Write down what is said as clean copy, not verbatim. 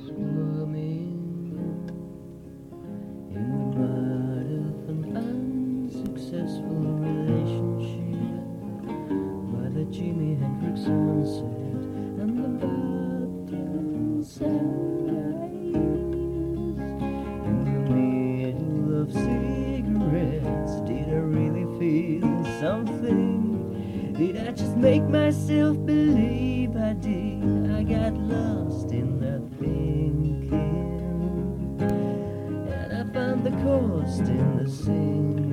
Swimming in the mud of an unsuccessful relationship by the Jimi Hendrix sunset and the button sunrise. In the middle of cigarettes, did I really feel something? Did I just make myself believe I did? I got lost in that thinking, and I found the cost in the singing.